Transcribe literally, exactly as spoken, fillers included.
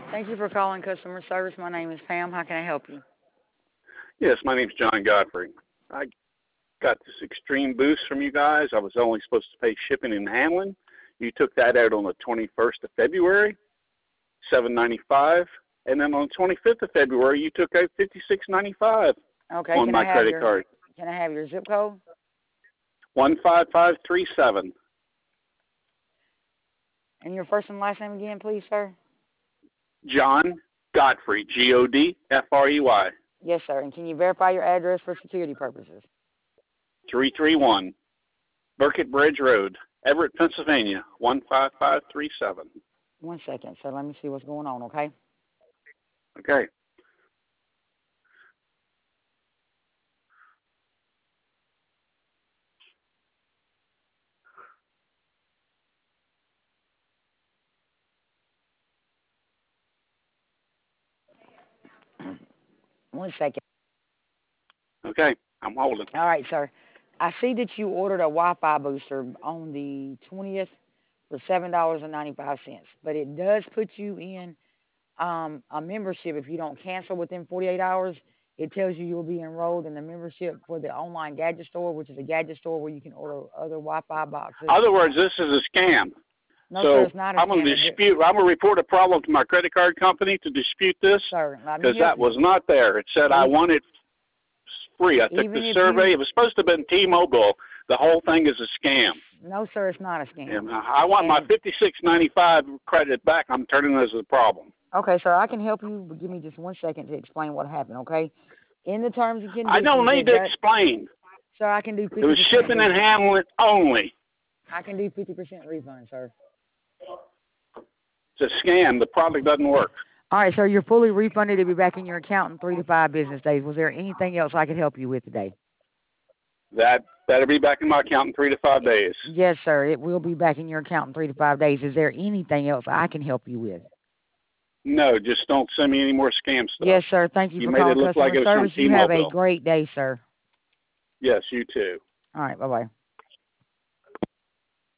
Thank you for calling customer service. My name is Pam. How can I help you? Yes, my name's John Godfrey. I got this extreme boost from you guys. I was only supposed to pay shipping and handling. You took that out on the twenty-first of February, seven ninety-five, and then on the twenty-fifth of February, you took out fifty-six ninety-five Okay. on Can my I have credit your card. Can I have your zip code? One five five three seven. And your first and last name again, please, sir? John Godfrey, G O D F R E Y. Yes, sir. And can you verify your address for security purposes? three three one Burkett Bridge Road, Everett, Pennsylvania, one five five three seven. One second, sir. Let me see what's going on, okay? Okay. One second. Okay, I'm holding. All right, sir. I see that you ordered a Wi-Fi booster on the twentieth for seven dollars and ninety-five cents, but it does put you in um, a membership. If you don't cancel within forty-eight hours, it tells you you'll be enrolled in the membership for the online gadget store, which is a gadget store where you can order other Wi-Fi boxes. In other words, this is a scam. No, so sir, it's not a I'm going to scam. dispute. I'm going to report a problem to my credit card company to dispute this Sir, let me because help that you. was not there. It said I Even- want it free. I took even the if survey. you- It was supposed to have been T-Mobile. The whole thing is a scam. No, sir, it's not a scam. And I want my And- fifty-six ninety-five credit back. I'm turning this as a problem. Okay, sir, I can help you, but give me just one second to explain what happened, okay? In the terms and conditions, I don't need it to does- explain. Sir, I can do fifty It was percent shipping and refund. handling only. I can do fifty percent refund, sir. It's a scam. The product doesn't work. All right, sir, you're fully refunded. It'll be back in your account in three to five business days. Was there anything else I could help you with today? That that'll be back in my account in three to five days. Yes, sir, it will be back in your account in three to five days. Is there anything else I can help you with? No, just don't send me any more scam stuff. Yes, sir. Thank you, You for made it calling look customer like it was from service. You have a T-Mobile. great day, sir. Yes, you too. All right, bye-bye.